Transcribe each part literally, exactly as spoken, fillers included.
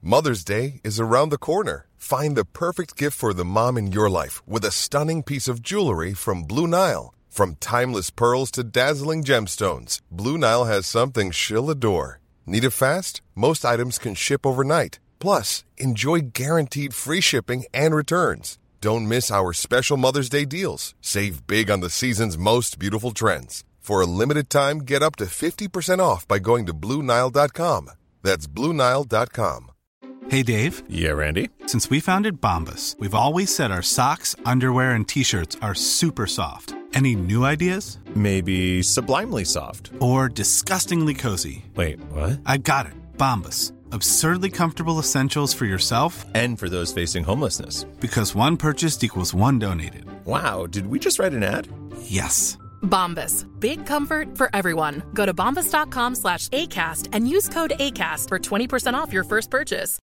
Mother's Day is around the corner. Find the perfect gift for the mom in your life with a stunning piece of jewelry from Blue Nile. From timeless pearls to dazzling gemstones, Blue Nile has something she'll adore. Need it fast? Most items can ship overnight. Plus, enjoy guaranteed free shipping and returns. Don't miss our special Mother's Day deals. Save big on the season's most beautiful trends. For a limited time, get up to fifty percent off by going to Blue Nile dot com. That's Blue Nile dot com. Hey, Dave. Yeah, Randy. Since we founded Bombas, we've always said our socks, underwear, and T-shirts are super soft. Any new ideas? Maybe sublimely soft. Or disgustingly cozy. Wait, what? I got it. Bombas. Absurdly comfortable essentials for yourself and for those facing homelessness. Because one purchased equals one donated. Wow, did we just write an ad? Yes. Bombas. Big comfort for everyone. Go to bombas dot com slash ACAST and use code ACAST for twenty percent off your first purchase.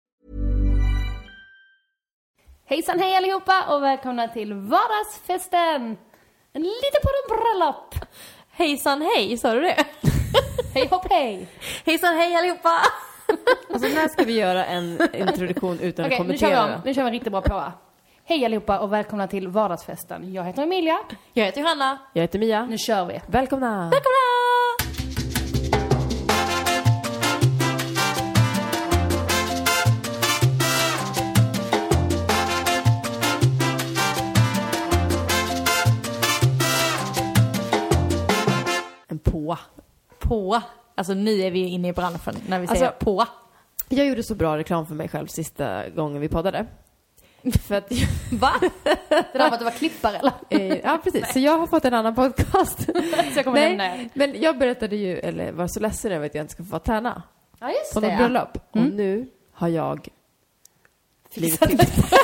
Hejsan, hej allihopa och välkomna till vardagsfesten. En liten på en bröllop. Hejsan, hej, sa du det? Hej hopp, hej. Hejsan, hej allihopa. Alltså när ska vi göra en introduktion utan okay, att kommentera? Nu kör vi om. Nu kör vi riktigt bra på. Hej allihopa och välkomna till vardagsfesten. Jag heter Emilia. Jag heter Johanna. Jag heter Mia. Nu kör vi. Välkomna. Välkomna. En på. På. Alltså nu är vi inne i branschen när vi säger alltså, på. Jag gjorde så bra reklam för mig själv sista gången vi poddade. För att jag... Va? Det där var att du var klippare eller? Eh, ja, precis. Nej. Så jag har fått en annan podcast. Så jag kommer Nej, nämna. Men jag berättade ju, eller var så ledsen över att jag inte ska få vara tärna. Ja, just på det. På något bröllop. Mm. Och nu har jag blivit till.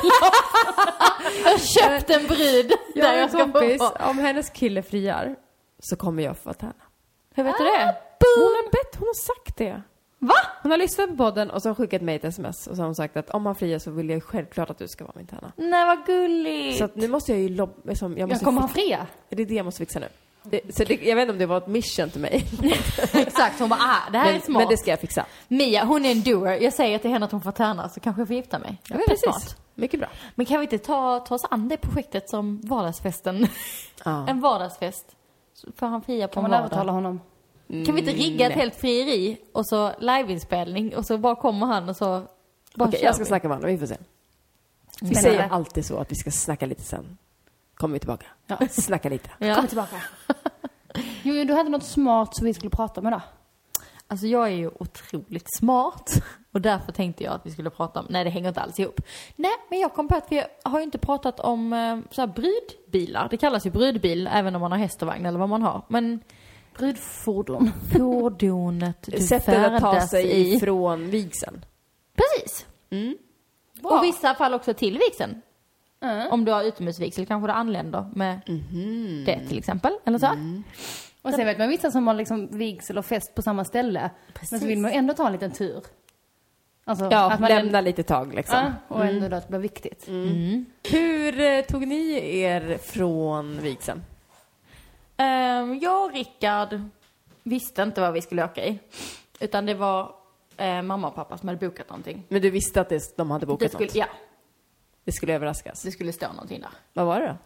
Jag har köpt en brud jag där jag ska kompis, få. Om hennes kille friar så kommer jag få vara tärna. Hur vet ah, du det? Hon har bett, hon har sagt det. Va? Hon har lyssnat på podden och så har skickat mig ett sms och så har hon sagt att om han friar så vill jag självklart att du ska vara min tärna. Nej, vad gulligt. Så att nu måste jag ju lobba. Liksom, jag, måste jag kommer han fria? Det är det jag måste fixa nu. Det, så det, jag vet inte om det var ett mission till mig. Exakt, hon bara, ah, det här men, är smart. Men det ska jag fixa. Mia, hon är en doer. Jag säger till henne att hon får tärna så kanske jag får gifta mig. Ja, precis. Smart. Mycket bra. Men kan vi inte ta, ta oss an det projektet som vardagsfesten? Ja. En vardagsfest. Så får han fria på kan en man vardag. övertala honom? Mm, kan vi inte rigga ett helt frieri och så liveinspelning och så bara kommer han och så bara Okej, jag ska snacka med honom, vi får se. Vi Men säger det. alltid så att vi ska snacka lite sen. Kommer vi tillbaka. Ja. Snacka lite. Ja. Kommer tillbaka. Jo, du hade något smart som vi skulle prata med då. Alltså jag är ju otroligt smart och därför tänkte jag att vi skulle prata om, nej det hänger inte alls ihop. Nej, men jag kom på att vi har ju inte pratat om så här brudbilar. Det kallas ju brudbil även om man har häst och vagn eller vad man har. Men brudfordon. Fordonet du sättet att ta färdas sig i. ifrån vigseln. Precis. Mm. Wow. Och vissa fall också till vigseln. Mm. Om du har utomhusvigsel kanske du anländer med mm. det till exempel. Eller så. Mm. Och sen vet man vissa som har liksom vigsel och fest på samma ställe. Precis. Men så vill man ändå ta en liten tur. Alltså, ja, att man lämna en... lite tag liksom. Ja, och ändå mm. att det blir viktigt. Mm. Mm. Hur eh, tog ni er från vigseln? Um, jag och Rickard visste inte vad vi skulle åka i. Utan det var eh, mamma och pappa som hade bokat någonting. Men du visste att det, de hade bokat det skulle, något? Ja. Det skulle överraskas? Det skulle stå någonting där. Vad var det då?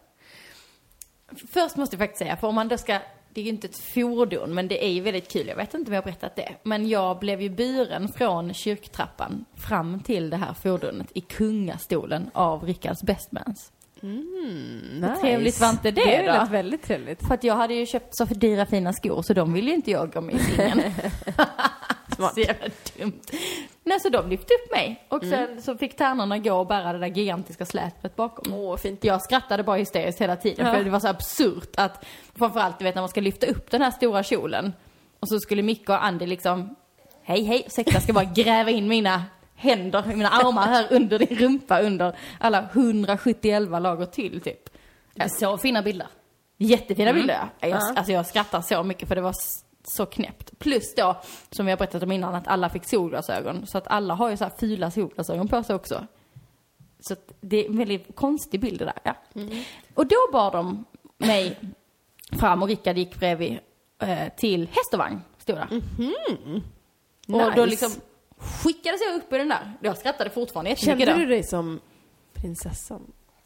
Först måste jag faktiskt säga, för om man då ska, det är ju inte ett fordon, men det är ju väldigt kul. Jag vet inte om jag har berättat det. Men jag blev ju buren från kyrktrappan fram till det här fordonet i kungastolen av Rickards bestmans. Mm, nice. Hur trevligt var inte det, det då? Det lät väldigt trevligt. För att jag hade ju köpt så för dyra fina skor, så de ville ju inte jag gå med i singen. Smart. Så jävla dumt. Nej, så de lyfte upp mig. Och sen mm. så fick tärnorna gå och bära det där gigantiska släpet bakom. Åh, fint. Jag skrattade bara hysteriskt hela tiden. Ja. För det var så absurt att, framförallt du vet när man ska lyfta upp den här stora kjolen. Och så skulle Micke och Andy liksom, hej hej, säkert ska bara gräva in mina händer, mina armar här under din rumpa, under alla hundrasjuttioelva lager till typ. Ja. Så fina bilder. Jättefina mm. bilder. Jag, Ja. Alltså jag skrattar så mycket för det var så knäppt. Plus då, som vi har berättat om innan, att alla fick solglasögon. Så att alla har ju så här fula solglasögon på sig också. Så att det är en väldigt konstig bild det där. Ja. Mm. Och då bar de mig fram och Rickard gick bredvid eh, till häst och vagn, stod där. Mm-hmm. Och Nice. då liksom skickades jag upp i den där. Jag skrattade fortfarande jättemycket Kände då. du dig som prinsessan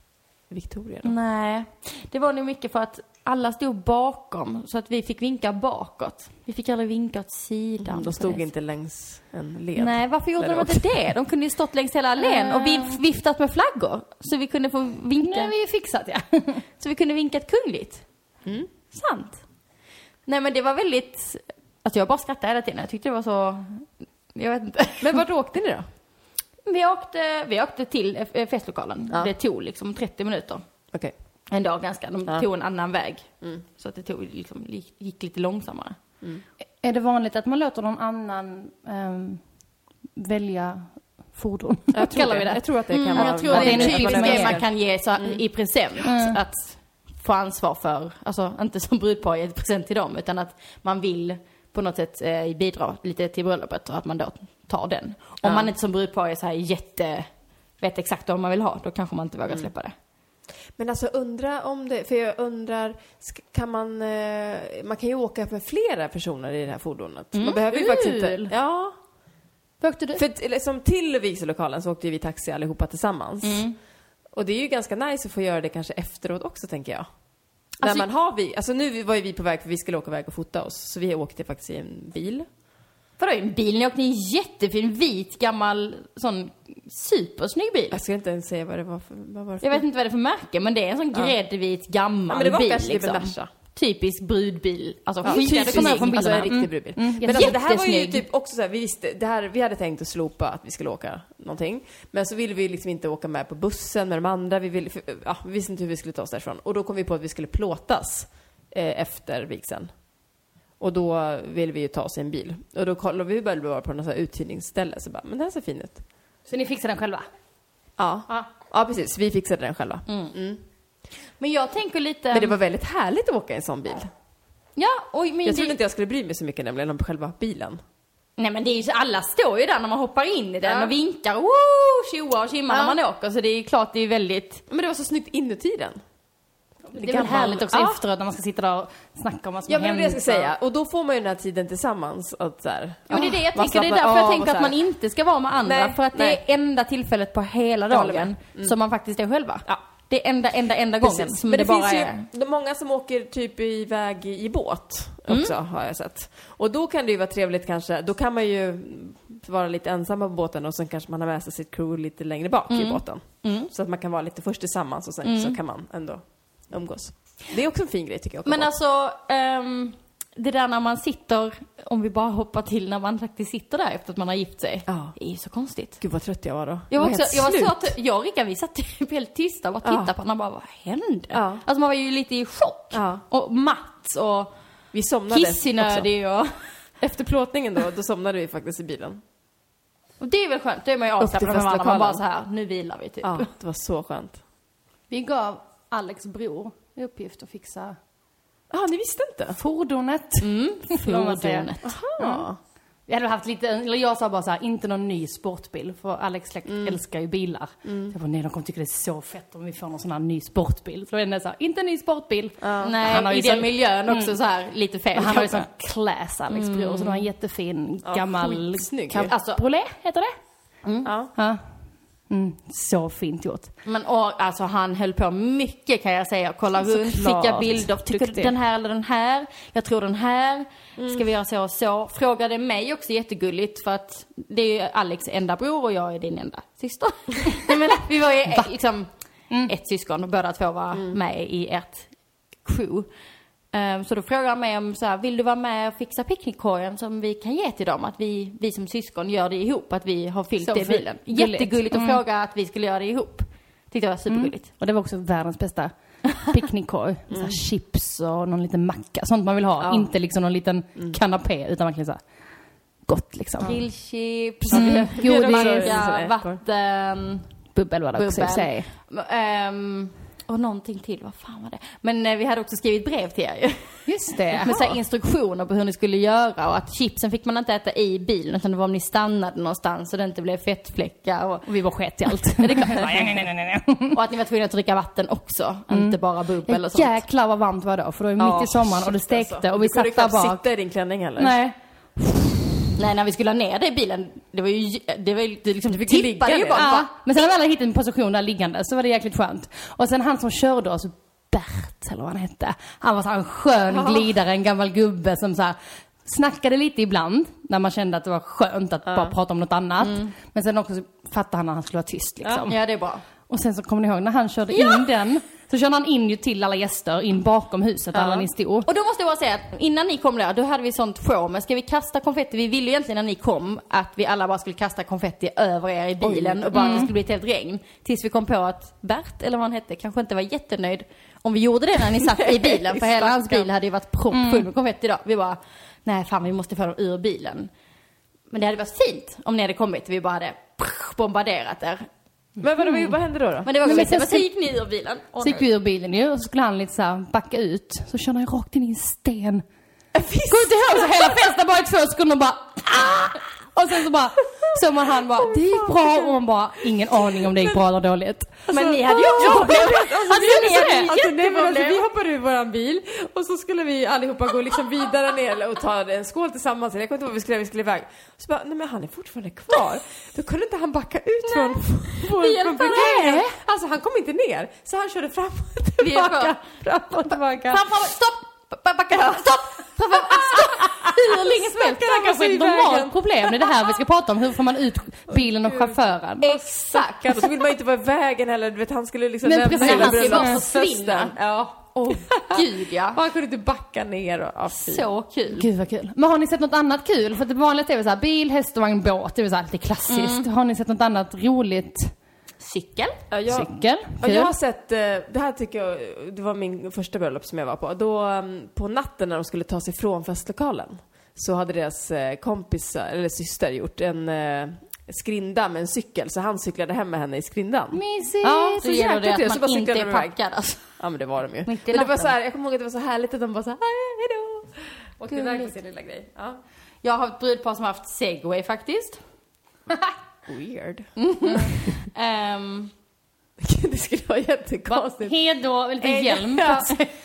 Victoria då? Nej, det var nog mycket för att alla stod bakom så att vi fick vinka bakåt. Vi fick aldrig vinka åt sidan. Mm, de stod inte längs en led. Nej, varför gjorde Där de inte det? De kunde ju stått längs hela allén och vi viftat med flaggor. Så vi kunde få vinka. Nej, vi är fixat, ja. Så vi kunde vinka ett kungligt. Mm. Sant. Nej, men det var väldigt... Alltså jag bara skrattade hela tiden. Jag tyckte det var så... Jag vet inte. Men vart åkte ni då? Vi åkte, vi åkte till festlokalen. Ja. Det tog liksom trettio minuter. Okej. En dag ganska. De Ja. tog en annan väg. Mm. Så att det tog, liksom, gick lite långsammare. Mm. Är det vanligt att man låter någon annan um, välja fordon? Jag tror Kallar det. vi det. Jag tror att det kan Mm, vara... jag tror det är en väldigt typisk vanligt. grej man kan ge så, Mm. i present. Mm. Att få ansvar för, alltså inte som brudpar ge ett present till dem, utan att man vill på något sätt eh, bidra lite till bröllopet och att man då tar den. Om Ja. man inte som brudpar är så här jätte, vet exakt vad man vill ha, då kanske man inte vågar Mm. släppa det. Men alltså undra om det, för jag undrar, sk- kan man, eh, man kan ju åka med flera personer i det här fordonet. Mm. Man behöver ju faktiskt inte, Kul. ja. Vad åkte du? För t- eller, som till vigselokalen så åkte vi taxi allihopa tillsammans. Mm. Och det är ju ganska nice att få göra det kanske efteråt också, tänker jag. Alltså- När man har vi, alltså nu var ju vi på väg, för vi skulle åka iväg och fota oss. Så vi åkte faktiskt i en bil. Vadå, en bil? Ni åkte i en jättefin, vit, gammal, sån supersnygg bil. Jag ska inte ens säga vad det var för, vad var det för Jag vet inte vad det är för märke, men det är en sån Ja. gräddvit, gammal Ja, men det var bil. kanske liksom. lite Merca. Typisk brudbil. Alltså, Ja, skit, det kommer jag från alltså en bilderna. riktig brudbil. Mm. Men alltså, det här var ju Jättesnygg. typ också så här, vi visste, det här, vi hade tänkt att slopa att vi skulle åka någonting. Men så ville vi liksom inte åka med på bussen med de andra. Vi, ville, för, ja, vi visste inte hur vi skulle ta oss därifrån. Och då kom vi på att vi skulle plåtas eh, efter vigseln. Och då ville vi ju ta oss i en bil. Och då kollade vi väl bara på något så här uthyrningsställe. Så bara, men den här ser fin ut. Så ni fixar den själva? Ja, Ja. ja precis. Vi fixade den själva. Mm. Mm. Men jag tänker lite... Men det var väldigt härligt att åka i en sån bil. Ja, oj, men Jag det... trodde inte jag skulle bry mig så mycket nämligen om själva bilen. Nej, men det är ju så, alla står ju där när man hoppar in i den Ja. och vinkar, woo, tjoar och tjimmar Ja. när man åker. Så det är ju klart, det är väldigt... Men det var så snyggt inuti den. Det är väl härligt också Ja. efteråt när man ska sitta där och snacka om vad som Ja, men det är det jag ska händer. säga. Och då får man ju den här tiden tillsammans. Att så här, Ja, men det är det jag man tänker, det är slappnar därför jag av tänker och att så man här. inte ska vara med andra. Nej, för att nej. det är enda tillfället på hela Jag håller dagen med. Mm. som man faktiskt är själva. Ja. Det är enda, enda, enda gången Precis. som Men det, det, bara finns är. ju de många som åker typ iväg i, i båt också, har jag sett. Och då kan det ju vara trevligt kanske, då kan man ju vara lite ensam på båten och sen kanske man har med sig sitt crew lite längre bak i båten. Mm. Så att man kan vara lite först tillsammans och sen Mm. så kan man ändå umgås. Det är också en fin grej tycker jag. Men alltså, ehm, det där när man sitter, om vi bara hoppar till när man faktiskt sitter där efter att man har gift sig. Ja. Det är ju så konstigt. Gud vad trött jag var då. Jag var, helt också, jag var slut. så att, jag och Rickard, vi satt typ helt tysta och bara tittade Ja. på honom och bara, vad hände? Ja. Alltså man var ju lite i chock. Ja. Och matt och Vi somnade kissinödig och... också. Efter plåtningen då, då somnade vi faktiskt i bilen. Och det är väl skönt, då är man ju Upp avslappnad till med varandra. Man bara festlokalen. så här, nu vilar vi typ. Ja, det var så skönt. Vi gav Alex bror i uppgift att fixa Ja, ni visste inte? fordonet. Mm, får man säga. fordonet. Ja. Vi hade haft lite, eller jag sa bara så här, inte någon ny sportbil, för Alex släkt Mm. älskar ju bilar. Så jag bara, nej, de kommer tycka det är så fett om vi får någon sån här ny sportbil. Så då är det så här, inte en ny sportbil. Nej, Han har ju i den så- miljön också så här lite fel. Men han har ju sån kanske. class, Alex bror, så de har en jättefin Ja, gammal skitsnygg. cabriolet, heter det? Ja. Ja. Mm, så fint gjort. Men och, alltså han höll på mycket kan jag säga. Kolla runt, Såklart. skicka bilder. Tycker du Duktig. den här eller den här? Jag tror den här. Ska vi göra så och så? Frågade mig också jättegulligt för att det är ju Alex enda bror och jag är din enda syster. Nej, men vi var ju liksom ett syskon och båda två var med i ert crew. Um, så då frågade han mig om så här, vill du vara med och fixa picknickkorgen som vi kan ge till dem? Att vi, vi som syskon gör det ihop, att vi har fyllt Så det i fint. bilen. Gulligt. Jättegulligt att Mm. fråga att vi skulle göra det ihop. Tyckte jag var supergulligt. Och det var också världens bästa picknickkorg. Så här chips och någon liten macka, sånt man vill ha. Ja. Inte liksom någon liten kanapé, utan verkligen så här gott liksom. Grillchips, Mm. Godis. macka, vatten, Bubbel var det också i bubbel. sig. Ehm, och någonting till, vad fan var det? Men eh, vi hade också skrivit brev till er ju. Just det. Med så här instruktioner på hur ni skulle göra och att chipsen fick man inte äta i bilen utan det var om ni stannade någonstans så det inte blev fettfläckar och, Och vi var skett i allt. ja, det är klart. nej, nej, nej, nej. Och att ni var tvungna att dricka vatten också, inte bara bubbel och sånt. Jäklar vad varmt var det då, för då är det Ja, mitt i sommaren och det shit, stekte alltså. och vi Du kunde satt där knappt bak. sitta i din klänning heller. Nej. Nej, när vi skulle ha ner det i bilen, det var ju, det var ju det liksom, Du fick tippade ligga ju ner. bara. Ja, men sen när vi alla hittade en position där liggande så var det jäkligt skönt. Och sen han som körde oss, Bert eller vad han hette, han var så här en skön glidare, en gammal gubbe som så här snackade lite ibland när man kände att det var skönt att bara prata om något annat. Mm. Men sen också så fattade han att han skulle vara tyst liksom. Ja, det är bra. Och sen så kommer ni ihåg när han körde in den, så körde han in ju till alla gäster in bakom huset där alla ni stod. Och då måste jag bara säga att innan ni kom där, då hade vi sånt show. Men ska vi kasta konfetti? Vi ville ju egentligen när ni kom att vi alla bara skulle kasta konfetti över er i bilen. Oj. Och bara mm. det skulle bli ett helt regn. Tills vi kom på att Bert, eller vad han hette, kanske inte var jättenöjd om vi gjorde det när ni satt i bilen. För hela hans bil hade ju varit proppfull med konfetti idag. Vi bara, nej fan vi måste få dem ur bilen. Men det hade varit fint om ni hade kommit. Vi bara hade bombarderat er. Men vad, mm. vad hände då då? Men det var men men sen så gick ni ur bilen. Och så gick vi ur bilen ju, och så skulle han lite så här backa ut. Så körde han rakt in i en sten. Går inte ihåg, så hela festen bara i två sekunder och bara ah! Och sen så bara så man han bara, det gick bra, och man bara, ingen aning om det gick bra eller dåligt. Men alltså, ni hade ju också ja, problem. Alltså, alltså, vi, hade alltså, nej, men alltså, vi hoppade ur våran bil och så skulle vi allihopa gå liksom vidare ner och ta en skål tillsammans. Jag kommer inte ihåg vad vi skulle, vi skulle iväg. Så bara, nej men han är fortfarande kvar. Då kunde inte han backa ut från från parkeringen. Alltså han kom inte ner. Så han körde fram och tillbaka. Fram och tillbaka. Fram, fram, stopp! Backa, stopp! Fram, fram, stopp! Hur länge som helst. Det är kanske ett normalt problem. Det är det här vi ska prata om. Hur får man ut bilen och chauffören? Exakt. Och så vill man inte vara i vägen heller. Du vet, han skulle liksom men lämna precis, hela han skulle bara bröllopsfesten. försvinna. Ja. Åh, gud ja. Och han kunde inte backa ner. Och, ja, så kul. Gud vad kul. Men har ni sett något annat kul? För det vanligaste är väl så här, bil, häst och vagn, båt. Det är väl så här lite klassiskt. Mm. Har ni sett något annat roligt? Cykel? Ja, jag, Cykel? Ja, jag har sett, det här tycker jag, det var min första bröllop som jag var på. Då på natten när de skulle ta sig från festlokalen så hade deras kompisar, eller syster, gjort en skrinda med en cykel. Så han cyklade hem med henne i skrindan. Mysigt! Ja, så gäller det att så man inte är packad alltså. Ja, men det var de ju. Men det var så här, jag kommer ihåg att det var så härligt att de bara så här, hejdå. Och det var sin lilla grej. Ja. Jag har ett brudpar som har haft Segway faktiskt. Weird. um, det skulle vara jättekonstigt. Hedo, lite hjälm. Ja.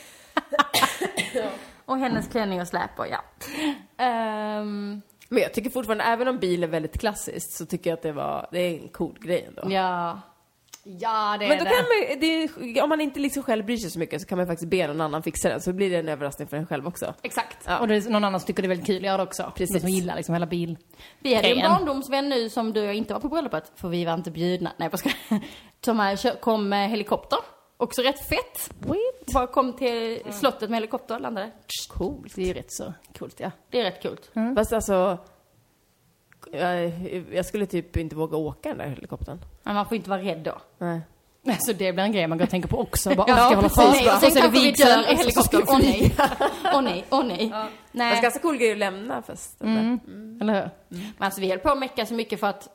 Och hennes klänning och släpor, ja. Um, Men jag tycker fortfarande, även om bil är väldigt klassiskt, så tycker jag att det var, det är en cool grej ändå. Ja. Ja, det är Men då det. kan man, det är, om man inte liksom själv bryr sig så mycket så kan man faktiskt be någon annan fixa den. Så blir det en överraskning för en själv också. Exakt. Ja. Och det är någon annan som tycker det är väldigt kul att göra det också. Precis. De som gillar liksom hela bil. Vi hade ju en grejen. barndomsvän nu som du och jag inte var på bröllopet. För vi var inte bjudna. Nej, vad ska jag Som här, kö- kom med helikopter. Också rätt fett. What? Bara kom till slottet med helikopter och landade. Coolt. Det är ju rätt så coolt, ja. Det är rätt kul. Mm. Fast alltså, jag, jag skulle typ inte våga åka den där helikoptern. Men man får inte vara rädd då. Nej. Så det blir en grej man går och tänker på också. Bara, Ja, ska jag hålla precis. fast? Nej, Och så är det vigseln. i helikoptern. Åh nej. Åh nej, åh nej. Ja. Nej. Det är ganska cool grej att lämna festen. Mm. Mm. Eller hur? Men alltså vi höll på att mecka så mycket för att,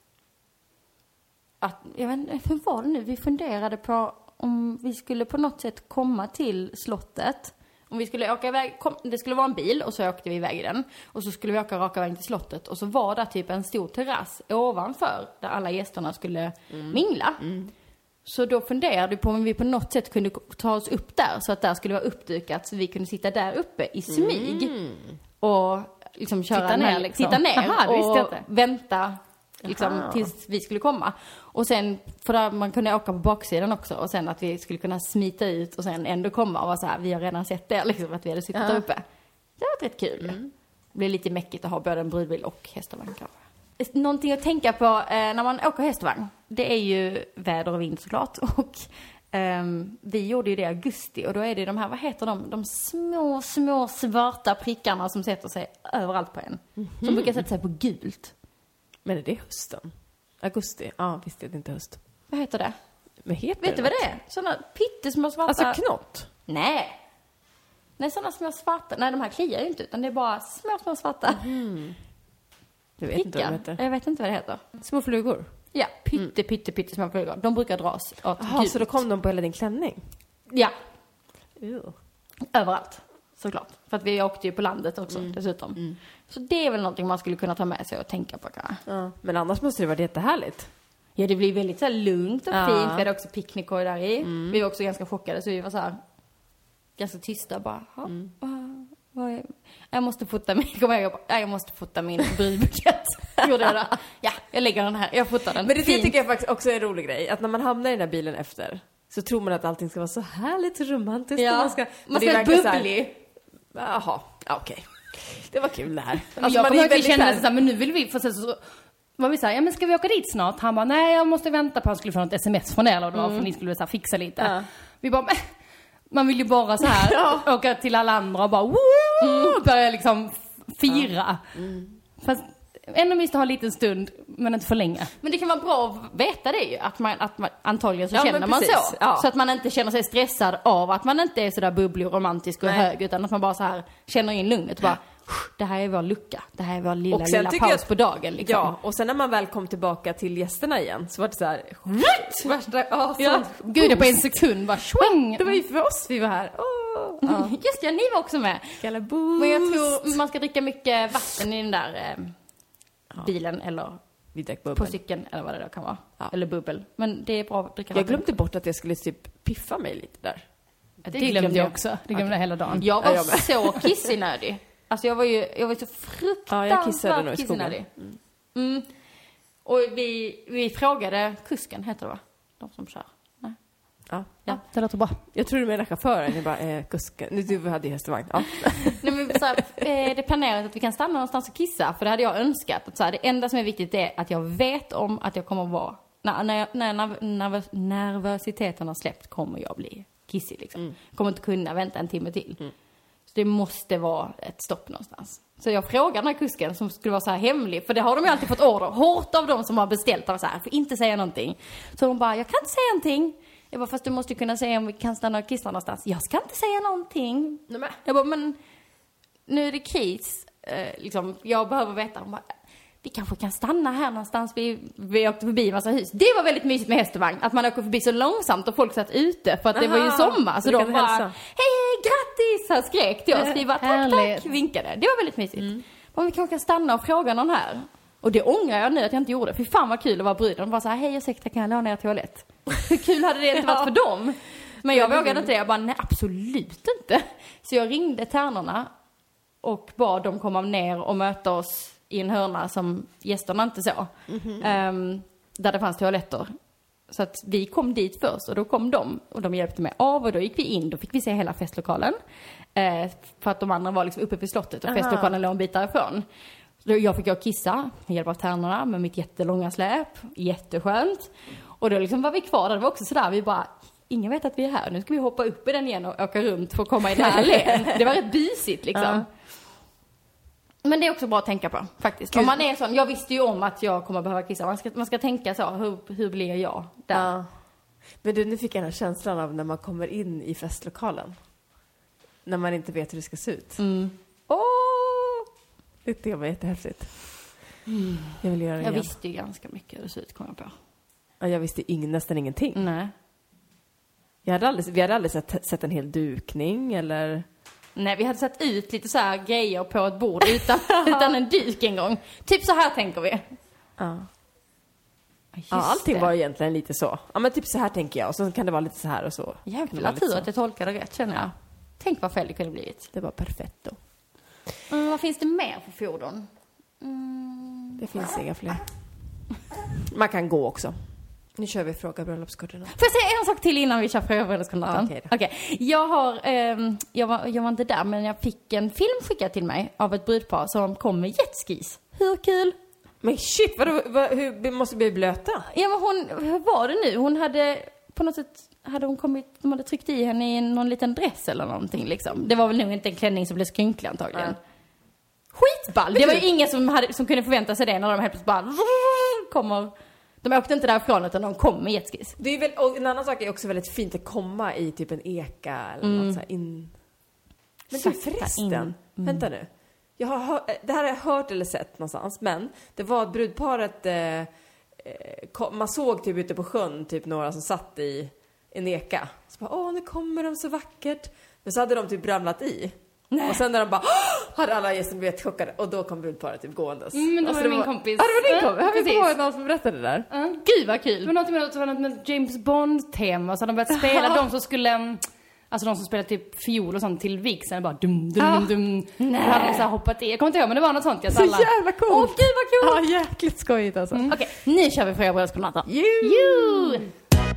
att jag vet inte, hur var det nu? Vi funderade på om vi skulle på något sätt komma till slottet. Om vi skulle åka iväg, kom, det skulle vara en bil och så åkte vi iväg i den. Och så skulle vi åka raka vägen till slottet. Och så var det typ en stor terrass ovanför där alla gästerna skulle mm. mingla. Mm. Så då funderade vi på om vi på något sätt kunde ta oss upp där. Så att där skulle vara uppdukat så vi kunde sitta där uppe i smyg. Mm. Och liksom köra titta ner, ner, liksom. titta ner Aha, det visste jag och inte. vänta liksom, Aha. tills vi skulle komma. Och sen, för där man kunde åka på baksidan också. Och sen att vi skulle kunna smita ut och sen ändå komma och vara så här, vi har redan sett det, liksom, att vi hade suttit Ja. där uppe. Det var rätt kul. Mm. Det blir lite mäckigt att ha både en brudbil och hästvagn kanske. Någonting att tänka på eh, när man åker hästvagn, det är ju väder och vind såklart. Och Um, vi gjorde ju det i augusti och då är det de här, vad heter de? De små, små svarta prickarna som sätter sig överallt på en. Mm-hmm. Som brukar sätta sig på gult. Men är det hösten? Augusti? Ja, visst är det inte höst. Vad heter det? Men heter Vet det du vad något? det är? Sådana pyttesmå svarta... Alltså knott? Nej. Nej, sådana små svarta. Nej, de här kliar ju inte utan det är bara små, små svarta. Mm. Du vet Prickar. inte vad det heter. Jag vet inte vad det heter. Små flugor? Ja, pytte, pytte, pytte små flugor. De brukar dras åt Jaha, gult. så då kom de på hela din klänning? Ja. Ew. Överallt, såklart. För att vi åkte ju på landet också, mm. dessutom. Mm. Så det är väl någonting man skulle kunna ta med sig och tänka på kanske. Ja. Men annars måste det vara jättehärligt. Ja, det blir väldigt så här lugnt och Ja. fint. Vi hade också picknickkorg där i. Mm. Vi var också ganska chockade, så vi var så här ganska tysta bara. Mm. Jag måste fota min, kommer jag, bara, jag måste fota min brudbukett. Gjorde jag det? Ja, jag lägger den här, jag fotar den. Men det, det tycker jag faktiskt också är en rolig grej. Att när man hamnar i den här bilen efter, så tror man att allting ska vara så härligt romantiskt. Ja, man ska, man ska vara bubblig. Jaha, okej. Okay. Det var kul det här. Alltså, jag kommer att känna så här, men nu vill vi, för sen så var vi så här, ja men ska vi åka dit snart? Han bara, nej jag måste vänta på, han skulle få något sms från er eller vad, mm. för ni skulle så här, fixa lite. Ja. Vi bara, men, man vill ju bara så här ja. åka till alla andra och bara, woo! Mm. Börja liksom fira. Ja. Mm. Fast ändå måste ha en liten stund, men inte för länge. Men det kan vara bra att veta det ju, att man, att man antagligen så ja, känner man så. Ja. Så att man inte känner sig stressad av att man inte är så där bubblig och romantisk och Nej. hög, utan att man bara så här känner in lugnet och bara, det här är vår lucka, det här är vår lilla, lilla paus jag, på dagen liksom. Ja, och sen när man väl kom tillbaka till gästerna igen så var det så här, värsta, ja, ja. Gud, det på en sekund bara swing. Det var ju för oss vi var här. Oh. Ja. Just det, ni var också med. Men jag tror man ska dricka mycket vatten i den där eh, bilen eller på cykeln eller vad det då kan vara. Ja. Eller bubbel. Men det är bra att dricka vatten. Jag glömde bort att jag skulle typ piffa mig lite där. Det, det glömde jag också. Det glömde jag hela dagen. Jag var ja, jag så kissinödig. Alltså jag var ju jag var så fruktansvärt ja, jag kissade nog i skogen. Mm. Mm. Och vi, vi frågade kusken, heter det va? De som kör. Nej. Ja. ja, det låter bra. Jag tror du menar chauffören, jag bara, eh, kusken. Nu du hade ju hästvagn. Ja. Nej, men så här, eh, det planerat att vi kan stanna någonstans och kissa. För det hade jag önskat. Att så här, det enda som är viktigt är att jag vet om att jag kommer att vara... När, när, jag, när nerv, nervositeten har släppt kommer jag bli kissig liksom. Mm. Kommer inte kunna vänta en timme till. Mm. Så det måste vara ett stopp någonstans. Så jag frågar den här kusken som skulle vara så här hemlig. För det har de ju alltid fått order. Hårt av dem som har beställt. Av så här, får inte säga någonting. Så de bara, jag kan inte säga någonting. Jag bara, fast du måste ju kunna säga om vi kan stanna och kissa någonstans. Jag ska inte säga någonting. Nej, jag bara, men nu är det kris. Eh, liksom, jag behöver veta. De bara, vi kanske kan stanna här någonstans. Vi, vi åkte förbi en massa hus. Det var väldigt mysigt med hästvagn. Att man åker förbi så långsamt och folk satt ute. För att Aha, det var ju sommar. Så de bara, hej, hej, grattis! Här skrek till oss. Vi bara, tack, tack, vinkade. Det var väldigt mysigt. Mm. Men vi kanske kan stanna och fråga någon här. Och det ångrar jag nu att jag inte gjorde. För fan vad kul att vara bruden. De bara så här, hej, ursäkta, kan jag låna er toalett? Hur kul hade det inte varit för dem? Men jag vågade inte det. Jag bara, nej, absolut inte. Så jag ringde tärnorna och bad dem komma ner och möta oss i en hörna som gästerna inte så. Mm-hmm. Um, där det fanns toaletter. Så att vi kom dit först och då kom de. Och de hjälpte mig av och då gick vi in. Då fick vi se hela festlokalen. Uh, för att de andra var liksom uppe vid slottet och Aha. festlokalen låg en bit därifrån. Så jag fick jag kissa med hjälp av tärnorna med mitt jättelånga släp. Jätteskönt. Och då liksom var vi kvar där. Det var också sådär, vi bara, ingen vet att vi är här. Nu ska vi hoppa upp i den igen och åka runt för att komma i den här allén. Det var rätt busigt liksom. Uh. Men det är också bra att tänka på, faktiskt. Om man är sån, jag visste ju om att jag kommer behöva kissa. Man ska, man ska tänka så, hur, hur blir jag där? Ja. Men du, nu fick jag den här känslan av när man kommer in i festlokalen. När man inte vet hur det ska se ut. Mm. Åh! Det var jättehäftigt. Mm. Jag vill göra det Jag igen. visste ju ganska mycket hur det ser ut, kom jag på. Ja, jag visste ing, nästan ingenting. Nej. Jag hade aldrig, vi hade aldrig sett, sett en hel dukning, eller... Nej, vi hade satt ut lite så här grejer på ett bord utan, utan en duk en gång. Typ så här tänker vi. Ja. Just ja, allting det. Var egentligen lite så. Ja, men typ så här tänker jag. Och så kan det vara lite så här och så. Jävla tur att jag tolkade rätt, känner jag. Tänk vad fel det kunde blivit. Det var perfekt då. Mm, vad finns det mer för fordon? Mm. Det finns inga fler. Man kan gå också. Nu kör vi fråga bröllopskorten. Får jag säga en sak till innan vi kör fråga bröllopskorten? Ah, Okej okay, okay. Jag har, eh, jag, var, jag var inte där, men jag fick en film skickad till mig av ett brudpar som kom med jetskis. Hur kul? Men shit, vadå, vad, hur måste bli blöta? Ja, men hon, hur var det nu? Hon hade på något sätt, hade hon kommit, de hade tryckt i henne i någon liten dress eller någonting liksom. Det var väl nog inte en klänning som blev skrynklig antagligen. Ja. Skitball! Det var ju ingen som, hade, som kunde förvänta sig det när de helt plötsligt bara kommer... De åkte inte därifrån utan de kom med jetskis. Det är väl, och en annan sak är också väldigt fint att komma i typ en eka eller mm. något så här in... Men du, förresten, mm. vänta nu. Jag har hört, det här har jag hört eller sett någonstans, men det var att brudparet, eh, kom, man såg typ ute på sjön typ några som satt i en eka. Så bara, åh, nu kommer de så vackert. Men så hade de typ ramlat i. Nej. Och sen när de bara, hade alla gäster blivit chockade. Och då kom brudparet typ gåendes. Mm, men då var det min var... kompis. Ja, det var din kompis. Har vi på någon som berättade det där? Mm. Gud vad kul. Men något med, något med James Bond-tema. Så hade de börjat spela de som skulle... Alltså de som spelar typ fiol och sånt till vigseln bara dum dum ah, dum dum. Nej. Då hade de så här hoppat i. Jag kommer inte ihåg men det var något sånt. Jag så alla... jävla coolt. Åh gud vad kul. Ja, jäkligt skojigt alltså. Mm. Okej, okay, nu kör vi Freja bröllopskolonata. You. You.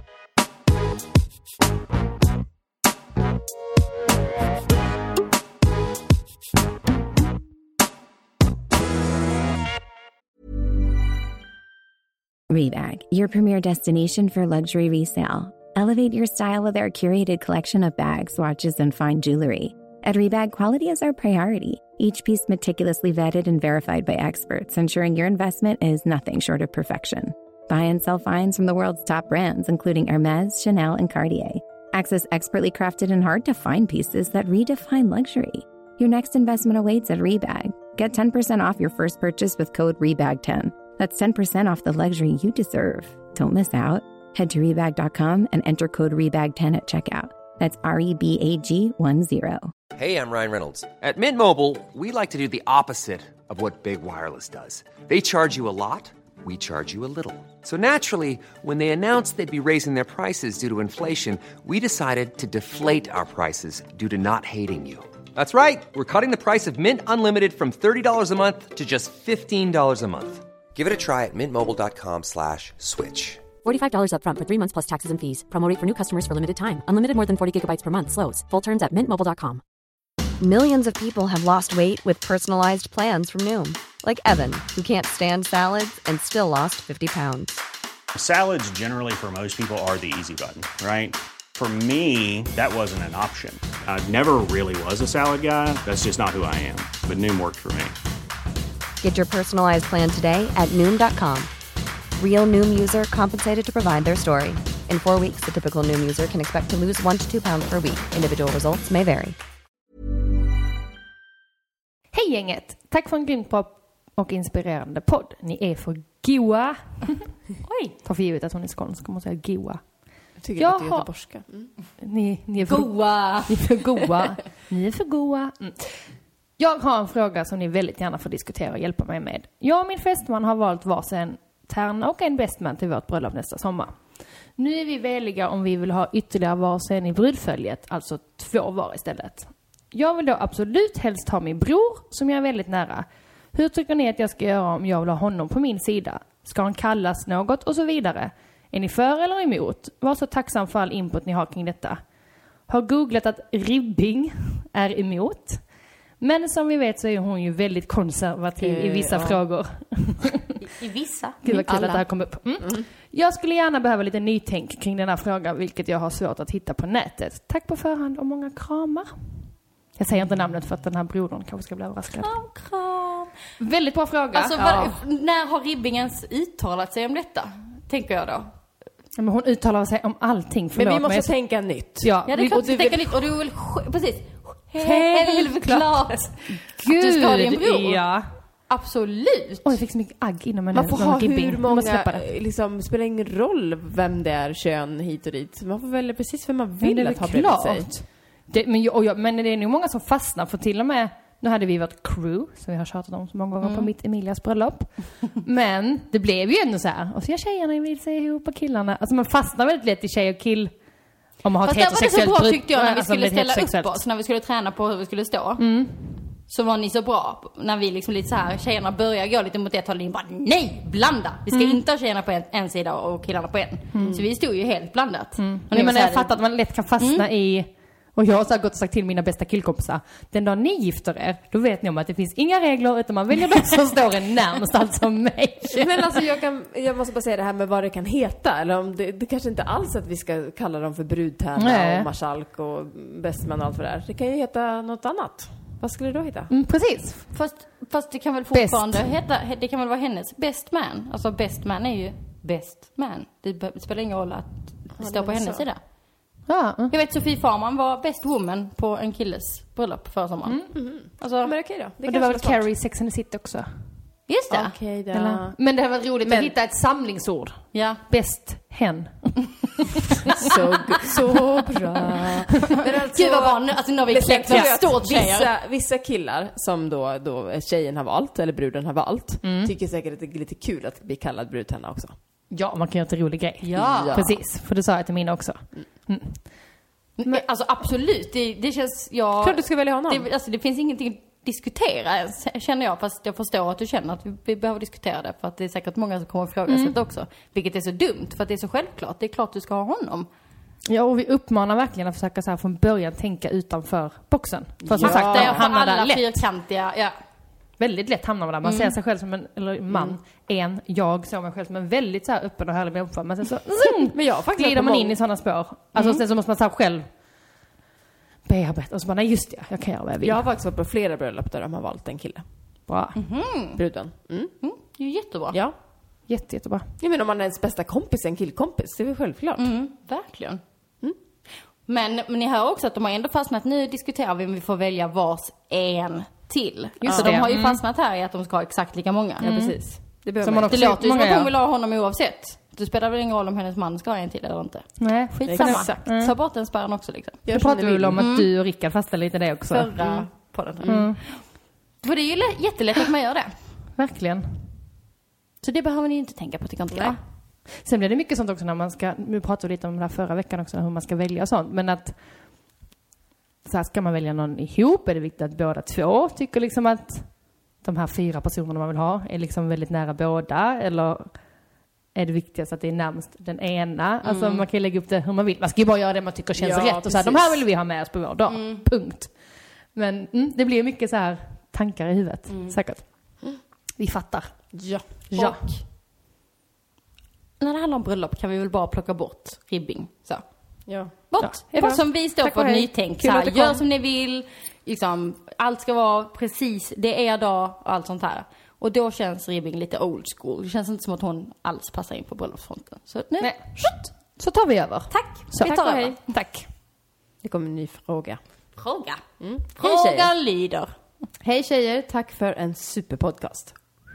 Rebag, your premier destination for luxury resale. Elevate your style with our curated collection of bags, watches, and fine jewelry. At Rebag, quality is our priority. Each piece meticulously vetted and verified by experts, ensuring your investment is nothing short of perfection. Buy and sell finds from the world's top brands, including Hermes, Chanel, and Cartier. Access expertly crafted and hard-to-find pieces that redefine luxury. Your next investment awaits at Rebag. Get ten percent off your first purchase with code rebag ten. That's ten percent off the luxury you deserve. Don't miss out. Head to rebag dot com and enter code rebag ten at checkout. That's R E B A G one zero. Hey, I'm Ryan Reynolds. At Mint Mobile, we like to do the opposite of what Big Wireless does. They charge you a lot, we charge you a little. So naturally, when they announced they'd be raising their prices due to inflation, we decided to deflate our prices due to not hating you. That's right. We're cutting the price of Mint Unlimited from thirty dollars a month to just fifteen dollars a month. Give it a try at mintmobile.com slash switch. forty-five dollars up front for three months plus taxes and fees. Promo rate for new customers for limited time. Unlimited more than forty gigabytes per month. Slows full terms at mint mobile dot com. Millions of people have lost weight with personalized plans from Noom. Like Evan, who can't stand salads and still lost fifty pounds. Salads generally for most people are the easy button, right? For me, that wasn't an option. I never really was a salad guy. That's just not who I am. But Noom worked for me. Get your personalized plan today at noom dot com. Real Noom user compensated to provide their story. In four weeks, the typical Noom user can expect to lose one to two pounds per week. Individual results may vary. Hej gänget! Tack för en grym pop och inspirerande podd. Ni är för goa. Oj! Ta för givet att hon är skånsk, ska man säga goa. Jag tycker jag att det är göteborgska. Mm. Ni, ni är för goa. Ni är för goa. Ni är för goa. Mm. Jag har en fråga som ni väldigt gärna får diskutera och hjälpa mig med. Jag och min fästman har valt varsin tärna och en bestman till vårt bröllop nästa sommar. Nu är vi väliga om vi vill ha ytterligare varsin i brudföljet, alltså två var istället. Jag vill då absolut helst ha min bror som jag är väldigt nära. Hur tycker ni att jag ska göra om jag vill ha honom på min sida? Ska han kallas något och så vidare? Är ni för eller emot? Var så tacksam för all input ni har kring detta. Har googlat att ribbing är emot. Men som vi vet så är hon ju väldigt konservativ i vissa ja. frågor. I, I vissa? Gud vad kul att det här kom upp. Mm. Mm. Jag skulle gärna behöva lite nytänk kring den här frågan, vilket jag har svårt att hitta på nätet. Tack på förhand och många kramar. Jag säger inte namnet för att den här brodern kanske ska bli överraskad. Kram, kram. Väldigt bra fråga. Alltså, ja. var, när har Ribbingens uttalat sig om detta? Tänker jag då. Ja, men hon uttalar sig om allting. Förlåt, men vi måste mig. tänka nytt. Ja, ja det är klart att tänka nytt. Och du vill... Precis. Självklart. Gud, du ska ha din bror. Ja. Absolut. Oj, jag fick så mycket agg inom mig. Man får ha hur många, liksom, spelar ingen roll vem det är, kön hit och dit. Man får välja precis vem man vill att ha bredvid sig. Det, men, jag, och jag, men det är nog många som fastnar, för till och med, nu hade vi varit crew, som vi har tjatat om så många gånger mm. på mitt Emilias bröllop. Men det blev ju ändå så här, och så jag tjejerna vill se ihop och killarna. Alltså man fastnar väldigt lätt i tjej och kill. Om man har ett heterosexuellt brud. Fast det var så bra tyckte jag när vi alltså, skulle ställa upp oss, när vi skulle träna på hur vi skulle stå. Mm. Så var ni så bra när vi liksom lite så här, tjejerna börjar gå lite mot ett håll, ni bara nej, blanda. Vi ska mm. inte ha tjejerna på en, en sida och killarna på en. Mm. Så vi stod ju helt blandat. Mm. Och men jag fattar att man lätt kan fastna mm. i. Och jag har så gått och sagt till mina bästa killkompisar, den dag ni gifter er, då vet ni om att det finns inga regler, utan man väljer de som står en närmast, alltså mig. Men alltså jag, kan, jag måste bara säga det här med vad det kan heta, eller om det, det kanske inte alls att vi ska kalla dem för brudtärna Nej. och marskalk och bästman och allt för det där. Det kan ju heta något annat. Vad skulle det då heta? Mm, precis. Fast, fast det kan väl fortfarande heta, det kan väl vara hennes best man. Alltså best man är ju best man. Det spelar ingen roll att det ja, står på hennes så. sida. Ja. Jag vet Sofie Farman var best woman på en killes bröllop förra sommaren. Mm. Mm. Alltså, men okej då. Det, och det var väl Carrie Sex and the City också. Just det. Okej då. Eller? Men det var roligt men... att hitta ett samlingsord. Ja. Bäst hen. så, så bra. Men alltså, Gud vad bra. Nu, alltså nu har vi kläckt något stort tjejer. Vissa, vissa killar som då, då tjejen har valt, eller bruden har valt, mm. tycker säkert att det är lite kul att bli kallad brudtärna också. Ja, man kan göra en rolig grej. Ja. ja. Precis, för det sa jag till mina också. Mm. Men, alltså absolut, det, det känns... Jag, Klart du ska välja honom. Det, alltså, det finns ingenting att diskutera ens, känner jag. Fast jag förstår att du känner att vi, vi behöver diskutera det. För att det är säkert många som kommer att ifrågasätta mm. också. Vilket är så dumt, för att det är så självklart. Det är klart du ska ha honom. Ja, och vi uppmanar verkligen att försöka så här från början tänka utanför boxen. För som ja. sagt, det hamnar alla där lätt. fyrkantiga, ja. Väldigt lätt hamnar man där. Man mm. ser sig själv som en eller man, mm. en, jag ser mig själv som en väldigt så här öppen och härlig människa. Men sen så mm, men jag faktiskt glider man mång- in i sådana spår. Alltså mm. sen så måste man så här själv bearbeta. Och så bara, nej just det, jag kan göra vad jag vill. Jag har faktiskt varit på flera bröllop där de har valt en kille. Bra. Mm-hmm. Bruden. Mm. Mm. Det är ju jättebra. Ja. Jätte, jättebra. Jag menar om man är ens bästa kompis, en killkompis, det är väl självklart. Mm, verkligen. Mm. Men, men ni hör också att de har ändå fastnat, nu diskuterar vi om vi får välja vars en till. Just så det. De har ju fastnat här i att de ska ha exakt lika många. Mm. Ja, precis. Det, det låter ju som att hon vill ha honom oavsett. Det spelar väl ingen roll om hennes man ska ha en till eller inte. Nej, skitsamma. Exakt. Mm. Ta bort den spärren också liksom. Det pratade vi väl om att mm. du och Rickard fastställde lite det också. Förra mm. podden. Mm. Mm. För det är ju jättelätt att man gör det. Verkligen. Så det behöver ni ju inte tänka på, tycker inte jag. Sen blir det mycket sånt också när man ska, nu pratade vi lite om det här förra veckan också, hur man ska välja och sånt, men att så här, ska man välja någon ihop, är det viktigt att båda två tycker liksom att de här fyra personerna man vill ha är liksom väldigt nära båda, eller är det viktigast att det är närmast den ena? Mm. Alltså man kan ju lägga upp det hur man vill. Man ska ju bara göra det man tycker känns ja, rätt. Precis. Och så här, de här vill vi ha med oss på vår dag. Mm. Punkt. Men mm, det blir mycket så här tankar i huvudet. Mm. Säkert. Mm. Vi fattar. Ja. Ja. Och när det handlar om bröllop kan vi väl bara plocka bort ribbing. Så. Ja. Bort. Ja. Bort som vi står Tack för ett nytänk. Så här, gör som ni vill. Liksom, allt ska vara precis. Det är er dag och allt sånt här. Och då känns ribbing lite old school. Det känns inte som att hon alls passar in på bröllopsfronten. Så nu, Nej. Så tar vi över. Tack. Så. Vi tar Tack över. hej. Tack. Det kommer en ny fråga. Fråga. Mm. Frågan lyder. Hej tjejer, tack för en superpodcast.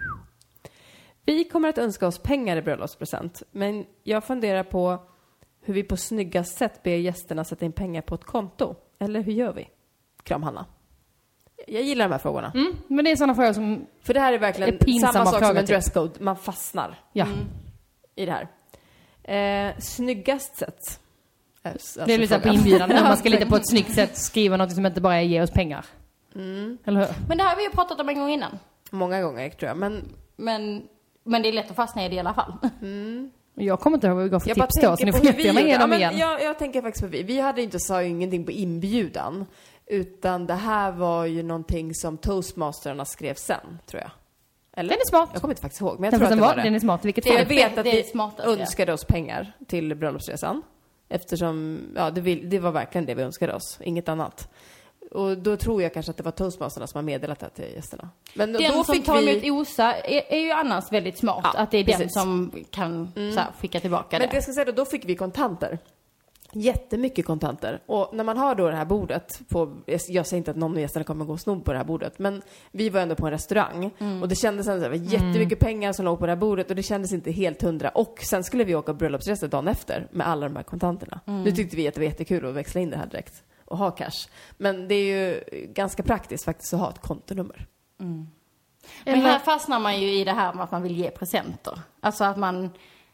Vi kommer att önska oss pengar i bröllopspresent, men jag funderar på hur vi på snyggast sätt ber gästerna sätta in pengar på ett konto. Eller hur gör vi? Kram Hanna. Jag gillar de här frågorna. Mm, men det är sådana frågor som... För det här är verkligen är samma sak som en typ. dresscode. Man fastnar ja. mm. i det här. Eh, snyggast sätt. Alltså, det är lite på inbjudan. När man ska lite på ett snyggt sätt skriva något som inte bara är ge oss pengar. Mm. Eller hur? Men det här har vi ju pratat om en gång innan. Många gånger tror jag. Men, men, men det är lätt att fastna i det i alla fall. Mm. Jag kommer inte ihåg vad vi går för jag tips då. Så ni får jättegärna ge dem igen. Jag, jag tänker faktiskt på vi. Vi hade inte sa ju ingenting på inbjudan. Utan det här var ju någonting som Toastmasterna skrev sen, tror jag. Eller? Den är smart. Jag kommer inte faktiskt ihåg, men jag den tror att det var, var det. Den är smart, vilket det jag vet att det vi smartast, önskade oss pengar till bröllopsresan. Eftersom, ja, det, vill, det var verkligen det vi önskade oss. Inget annat. Och då tror jag kanske att det var Toastmasterna som har meddelat det till gästerna. Men den då som fick tar vi... emot OSA är, är ju annars väldigt smart. Ja, att det är precis. Den som kan mm. så här, skicka tillbaka Men det. Men det jag ska säga då, då fick vi kontanter. Jättemycket kontanter. Och när man har då det här bordet på, jag säger inte att någon av gästerna kommer gå och sno på det här bordet, men vi var ändå på en restaurang mm. och det kändes som att det var jättemycket mm. pengar som låg på det här bordet och det kändes inte helt hundra. Och sen skulle vi åka bröllopsresa dagen efter med alla de här kontanterna. Mm. Nu tyckte vi att det var jättekul att växla in det här direkt och ha cash. Men det är ju ganska praktiskt faktiskt att ha ett kontonummer. Mm. Men här fastnar man ju i det här med att man vill ge presenter. Alltså att man...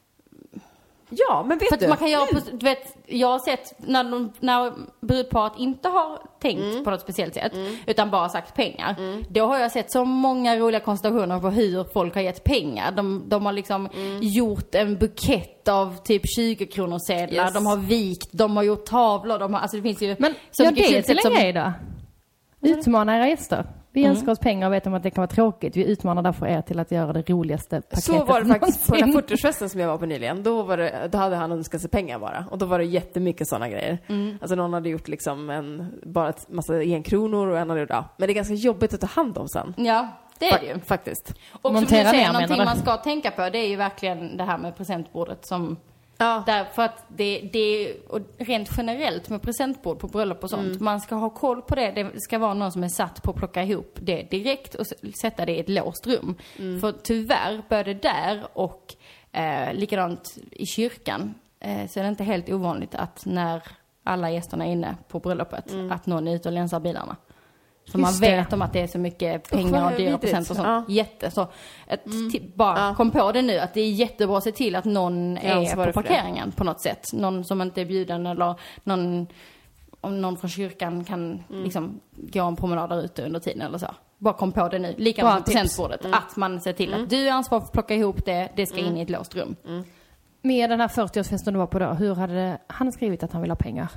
Ja, men vet för du? Att man kan göra på, du vet, jag har sett när, de, när brudparet inte har tänkt mm. på något speciellt sätt mm. utan bara sagt pengar. Mm. Då har jag sett så många roliga konstellationer på hur folk har gett pengar. De, de har liksom mm. gjort en bukett av typ tjugo kronor sedlar. Yes. De har vikt, de har gjort tavlor. De har, alltså det finns ju... Men gör det till en grej då? Utmana era gäster. Vi mm. önskar oss pengar och vet om att det kan vara tråkigt. Vi utmanar därför er till att göra det roligaste paketet. Så var det faktiskt på den här fyrtioårsfesten som jag var på nyligen. Då, var det, då hade han önskat sig pengar bara. Och då var det jättemycket sådana grejer. Mm. Alltså någon hade gjort liksom en, bara ett massa enkronor och en hade gjort, ja. Men det är ganska jobbigt att ta hand om sen. Ja, det är det ju. Faktiskt. Och som du säger, någonting man ska tänka på, det är ju verkligen det här med presentbordet som... Ja. Därför att det, det och rent generellt med presentbord på bröllop och sånt. Mm. Man ska ha koll på det. Det ska vara någon som är satt på att plocka ihop det direkt och sätta det i ett låst rum. Mm. För tyvärr, både där och eh, likadant i kyrkan eh, så är det inte helt ovanligt att när alla gästerna är inne på bröllopet mm. att någon är ute och länsar bilarna. Så man vet om att det är så mycket pengar och dyra presenter och sånt. Ja. Jätte. Så ett, mm. t- bara ja. kom på det nu att det är jättebra att se till att någon är på parkeringen på något sätt. Någon som inte är bjuden eller någon om någon från kyrkan kan Mm. liksom gå en promenad där ute under tiden eller så. Bara kom på det nu. Bra Likadant som tips. presentbordet. Mm. Att man ser till Mm. att du är ansvarig för att plocka ihop det. Det ska Mm. in i ett låst rum. Mm. Med den här fyrtioårsfesten du var på då, hur hade han skrivit att han vill ha pengar?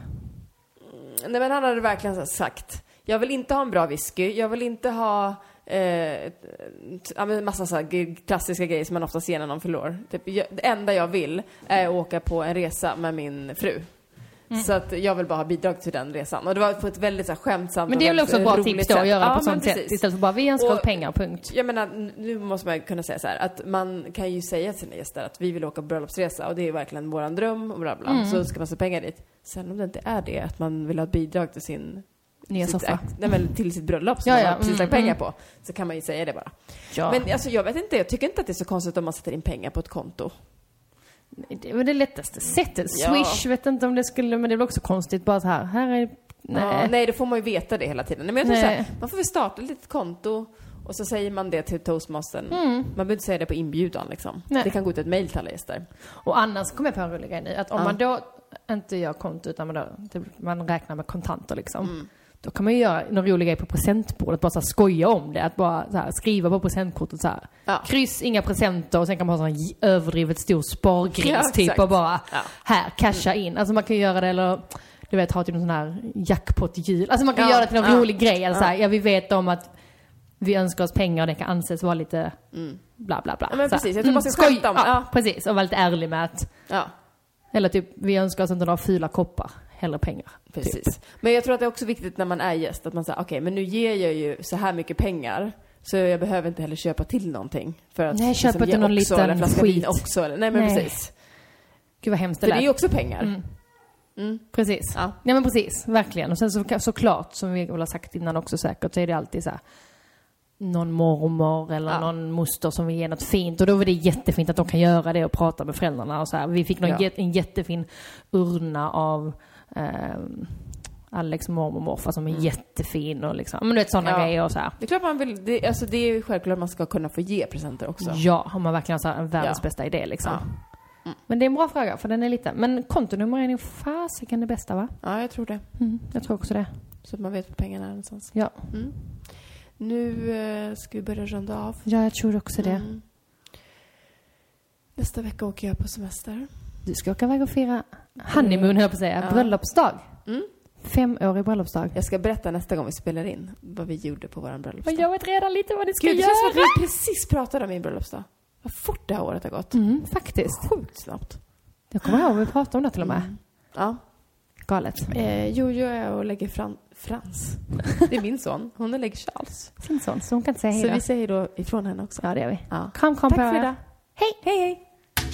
Nej, men han hade verkligen så sagt, jag vill inte ha en bra whisky, jag vill inte ha eh, ja, men massa så här g- klassiska grejer som man ofta ser när någon förlorar. Typ, jag, det enda jag vill är att åka på en resa med min fru. Mm. Så att jag vill bara ha bidrag till den resan. Och det var på ett väldigt så här, skämtsamt Men det är och väl också ett bra roligt tips då att sätt. göra Ja, på sånt men sätt. precis. Istället för bara vi önskar oss Och- pengar, punkt. Jag menar, nu måste man kunna säga så här, att man kan ju säga till sina gäster att vi vill åka på bröllopsresa och det är verkligen våran dröm och bla bla. Mm. Så ska man se pengar dit. Sen om det inte är det, att man vill ha ett bidrag till sin Nya sitt soffa. akt- nej, men till sitt bröllop som Ja, man ja. har precis Mm, lagt pengar mm. på, så kan man ju säga det bara. Ja. Men alltså, jag vet inte, jag tycker inte att det är så konstigt om man sätter in pengar på ett konto. Det var det lättaste sättet. Ja. Swish, vet inte om det skulle, men det är väl också konstigt bara så här. Här är, nej. Ja, nej, då får man ju veta det hela tiden. Nej, men jag tror så Nej. här, man får väl starta ett litet konto och så säger man det till toastmastern. Mm. Man behöver inte säga det på inbjudan liksom. Nej. Det kan gå ut ett mejl till alla gäster. Och annars kommer jag på en rolig grej nu. Att om Ja. man då inte gör konto utan man, då, typ, man räknar med kontanter liksom. Mm. Då kan man ju göra någon rolig grej på presentbordet. Bara så här, skoja om det. Att bara så här, skriva på presentkortet så här. Ja. Kryss, inga presenter. Och sen kan man ha en sån överdrivet stor spargris Ja, typ. exakt. Och bara Ja. här, casha in. Alltså man kan ju göra det eller du vet ha typ någon sån här jackpot-jul. Alltså man kan Ja, göra det till någon ja, rolig grej. Eller så här, ja. ja, vi vet om att vi önskar oss pengar och det kan anses vara lite Mm. bla bla bla. Ja, men Så här. precis. Jag tror man ska skoj. skämta om- ja, ja. precis. Och vara lite ärlig med att Ja. eller typ, vi önskar oss inte några fula koppar. Hellre pengar. Precis. Typ. Men jag tror att det är också viktigt när man är gäst att man säger, okej, men nu ger jag ju så här mycket pengar så jag behöver inte heller köpa till någonting. För att Nej, köp inte ge någon också, liten eller en flaska skit. vin också. Eller, nej, men Nej. precis. Gud vad hemskt För det det är lät. ju också pengar. Mm. Mm. Precis. Ja. Ja men precis, verkligen. Och sen så, såklart, som vi väl har sagt innan också säkert, så är det alltid så här någon mormor eller Ja. någon moster som vill ge något fint. Och då var det jättefint att de kan göra det och prata med föräldrarna och så här. Vi fick någon Ja. jät- en jättefin urna av ehm, Alex mormor och morfar som är jättefin och liksom, men du vet sådana Mm. Ja. grejer och så här. Det är klart man vill, det, alltså det är ju självklart att man ska kunna få ge presenter också. Ja, om man verkligen har så här en världens Ja. bästa idé liksom. Ja. Mm. Men det är en bra fråga, för den är lite... Men kontonummer är nog fasiken det bästa, va? Ja, jag tror det. Mm, jag tror också det. Så att man vet var pengarna är någonstans. Ja. Mm. Nu eh, ska vi börja runda av. Ja, jag tror också det. Mm. Nästa vecka åker jag på semester. Du ska åka iväg och fira honeymoon, höll jag på att säga. Ja. Bröllopsdag. Mm. Femårig bröllopsdag. Jag ska berätta nästa gång vi spelar in vad vi gjorde på vår bröllopsdag. Men jag vet redan lite vad ni ska Gud, det göra. känns som att vi precis pratade om min bröllopsdag. Vad fort det här året har gått. Mm, faktiskt. Sjukt snabbt. Jag kommer ihåg, vi pratade om det till och med. Mm. Ja. Galet. Eh, Jojo är och lägger fran- Frans. Det är min son. Hon är lägger Charles. Sin son, så hon kan inte säga hej Så då. vi säger då ifrån henne också. Ja, det gör vi. Ja. Kram, kram Tack på för er. idag. Hej! Hej, hej.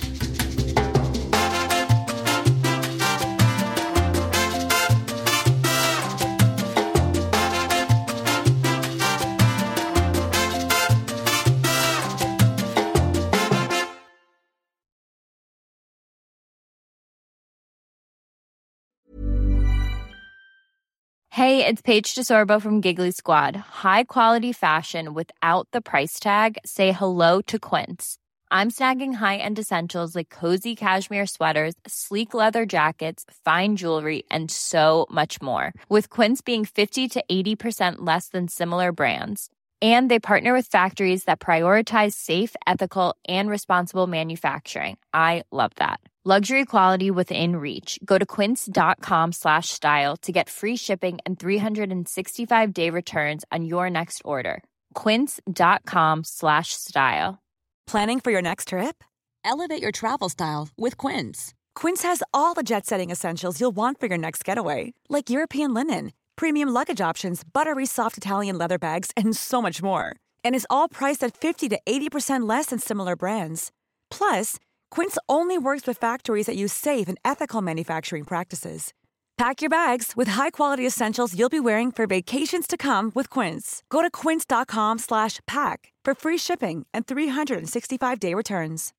Hey, it's Paige DeSorbo from Giggly Squad. High quality fashion without the price tag. Say hello to Quince. I'm snagging high-end essentials like cozy cashmere sweaters, sleek leather jackets, fine jewelry, and so much more. With Quince being fifty to eighty percent less than similar brands. And they partner with factories that prioritize safe, ethical, and responsible manufacturing. I love that. Luxury quality within reach. Go to quince.com slash style to get free shipping and three sixty-five day returns on your next order. Quince.com slash style. Planning for your next trip? Elevate your travel style with Quince. Quince has all the jet-setting essentials you'll want for your next getaway, like European linen, premium luggage options, buttery soft Italian leather bags, and so much more. And is all priced at fifty to eighty percent less than similar brands. Plus, Quince only works with factories that use safe and ethical manufacturing practices. Pack your bags with high-quality essentials you'll be wearing for vacations to come with Quince. Go to quince.com slash pack for free shipping and three sixty-five day returns.